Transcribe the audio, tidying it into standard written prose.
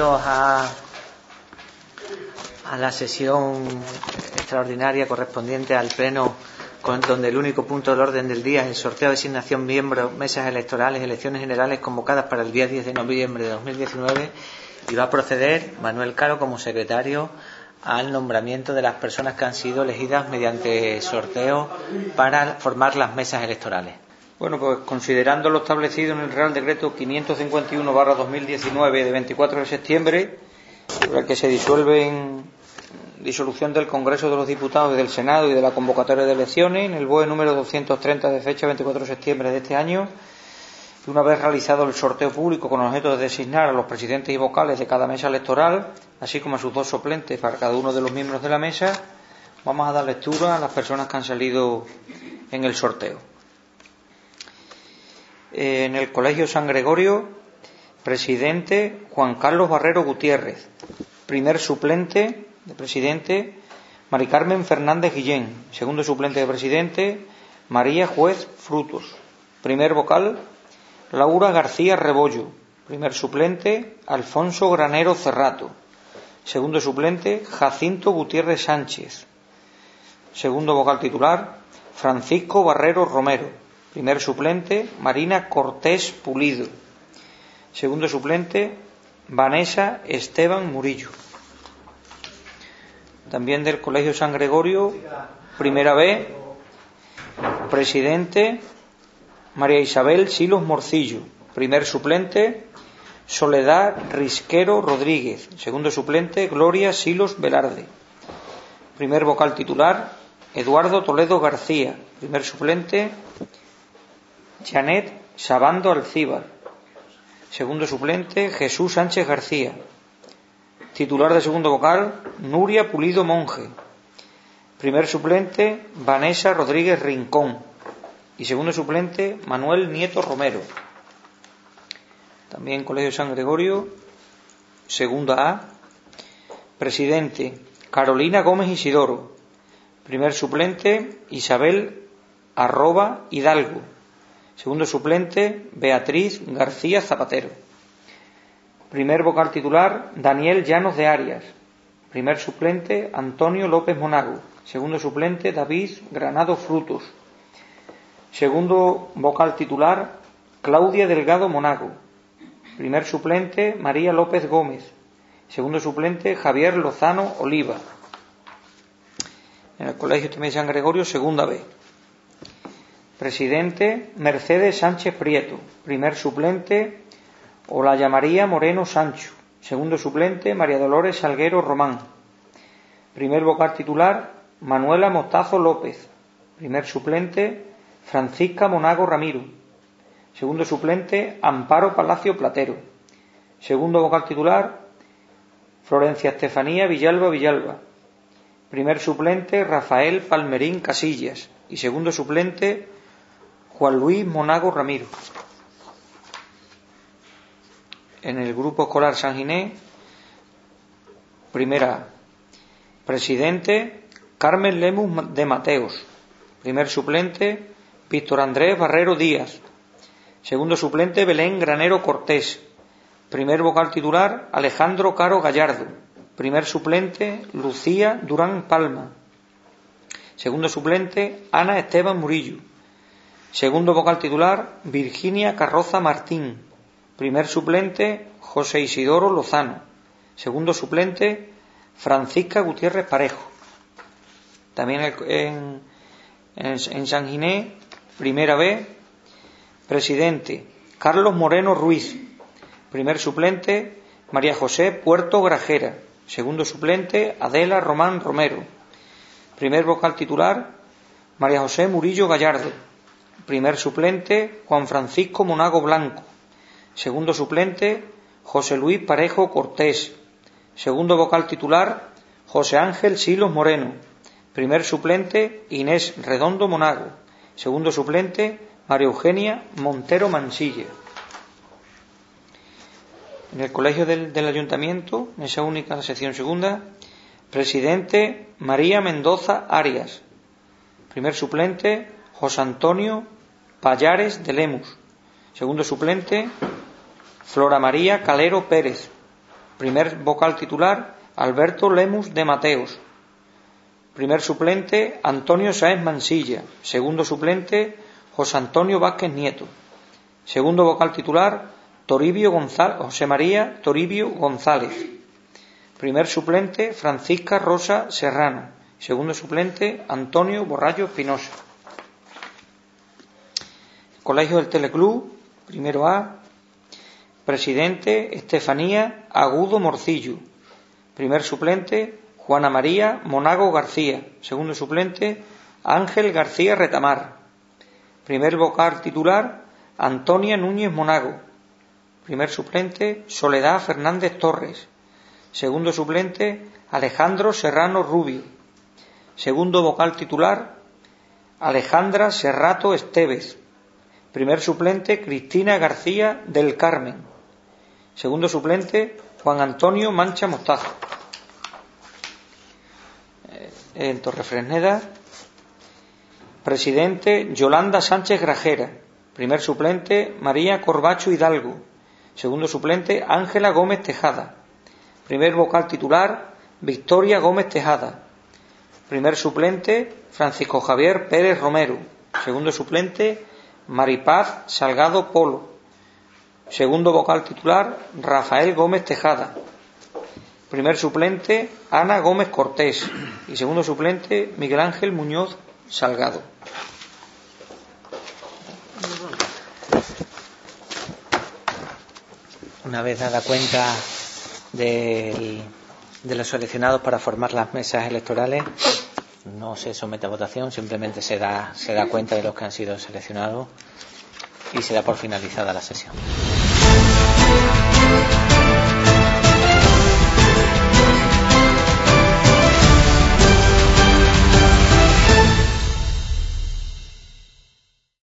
Bienvenidos a la sesión extraordinaria correspondiente al pleno, donde el único punto del orden del día es el sorteo de designación miembros, mesas electorales, elecciones generales convocadas para el día 10 de noviembre de 2019, y va a proceder Manuel Caro como secretario al nombramiento de las personas que han sido elegidas mediante sorteo para formar las mesas electorales. Bueno, pues considerando lo establecido en el Real Decreto 551/2019 de 24 de septiembre, por el que se disuelve en disolución del Congreso de los Diputados y del Senado y de la convocatoria de elecciones, en el BOE número 230 de fecha 24 de septiembre de este año, y una vez realizado el sorteo público con el objeto de designar a los presidentes y vocales de cada mesa electoral, así como a sus dos suplentes para cada uno de los miembros de la mesa, vamos a dar lectura a las personas que han salido en el sorteo. En el Colegio San Gregorio, presidente Juan Carlos Barrero Gutiérrez. Primer suplente de presidente, Mari Carmen Fernández Guillén. Segundo suplente de presidente, María Juez Frutos. Primer vocal, Laura García Rebollo. Primer suplente, Alfonso Granero Cerrato. Segundo suplente, Jacinto Gutiérrez Sánchez. Segundo vocal titular, Francisco Barrero Romero. Primer suplente, Marina Cortés Pulido. Segundo suplente, Vanessa Esteban Murillo. También del Colegio San Gregorio, primera B, presidente, María Isabel Silos Morcillo. Primer suplente, Soledad Risquero Rodríguez. Segundo suplente, Gloria Silos Velarde. Primer vocal titular, Eduardo Toledo García. Primer suplente, Janet Sabando Alcíbar. Segundo suplente, Jesús Sánchez García. Titular de segundo vocal, Nuria Pulido Monje. Primer suplente, Vanessa Rodríguez Rincón. Y segundo suplente, Manuel Nieto Romero. También Colegio San Gregorio, segunda A, presidente, Carolina Gómez Isidoro. Primer suplente, Isabel Hidalgo. Segundo suplente, Beatriz García Zapatero. Primer vocal titular, Daniel Llanos de Arias. Primer suplente, Antonio López Monago. Segundo suplente, David Granado Frutos. Segundo vocal titular, Claudia Delgado Monago. Primer suplente, María López Gómez. Segundo suplente, Javier Lozano Oliva. En el Colegio también San Gregorio, segunda B. Presidente, Mercedes Sánchez Prieto. Primer suplente, Olaya María Moreno Sancho. Segundo suplente, María Dolores Salguero Román. Primer vocal titular, Manuela Mostazo López. Primer suplente, Francisca Monago Ramiro. Segundo suplente, Amparo Palacio Platero. Segundo vocal titular, Florencia Estefanía Villalba. Primer suplente, Rafael Palmerín Casillas. Y segundo suplente, Juan Luis Monago Ramiro. En el Grupo Escolar San Ginés, primera A, presidente, Carmen Lemus de Mateos. Primer suplente, Víctor Andrés Barrero Díaz. Segundo suplente, Belén Granero Cortés. Primer vocal titular, Alejandro Caro Gallardo. Primer suplente, Lucía Durán Palma. Segundo suplente, Ana Esteban Murillo. Segundo vocal titular, Virginia Carroza Martín. Primer suplente, José Isidoro Lozano. Segundo suplente, Francisca Gutiérrez Parejo. También en San Ginés, primera B, presidente, Carlos Moreno Ruiz. Primer suplente, María José Puerto Grajera. Segundo suplente, Adela Román Romero. Primer vocal titular, María José Murillo Gallardo. Primer suplente, Juan Francisco Monago Blanco. Segundo suplente, José Luis Parejo Cortés. Segundo vocal titular, José Ángel Silos Moreno. Primer suplente, Inés Redondo Monago. Segundo suplente, María Eugenia Montero Mansilla. En el Colegio del Ayuntamiento, en esa única sección segunda, presidente, María Mendoza Arias. Primer suplente, José Antonio Pallares de Lemus. Segundo suplente, Flora María Calero Pérez. Primer vocal titular, Alberto Lemus de Mateos. Primer suplente, Antonio Sáenz Mansilla. Segundo suplente, José Antonio Vázquez Nieto. Segundo vocal titular, José María Toribio González. Primer suplente, Francisca Rosa Serrano. Segundo suplente, Antonio Borrallo Espinosa. Colegio del Teleclub, primero A. Presidente, Estefanía Agudo Morcillo. Primer suplente, Juana María Monago García. Segundo suplente, Ángel García Retamar. Primer vocal titular, Antonia Núñez Monago. Primer suplente, Soledad Fernández Torres. Segundo suplente, Alejandro Serrano Rubio. Segundo vocal titular, Alejandra Serrato Estevez. Primer suplente, Cristina García del Carmen. Segundo suplente, Juan Antonio Mancha Mostaza. En Torrefresneda, presidente, Yolanda Sánchez Grajera. Primer suplente, María Corbacho Hidalgo. Segundo suplente, Ángela Gómez Tejada. Primer vocal titular, Victoria Gómez Tejada. Primer suplente, Francisco Javier Pérez Romero. Segundo suplente, Maripaz Salgado Polo. Segundo vocal titular, Rafael Gómez Tejada. Primer suplente, Ana Gómez Cortés. Y segundo suplente, Miguel Ángel Muñoz Salgado. Una vez dada cuenta de los seleccionados para formar las mesas electorales, no se somete a votación, simplemente se da cuenta de los que han sido seleccionados y se da por finalizada la sesión.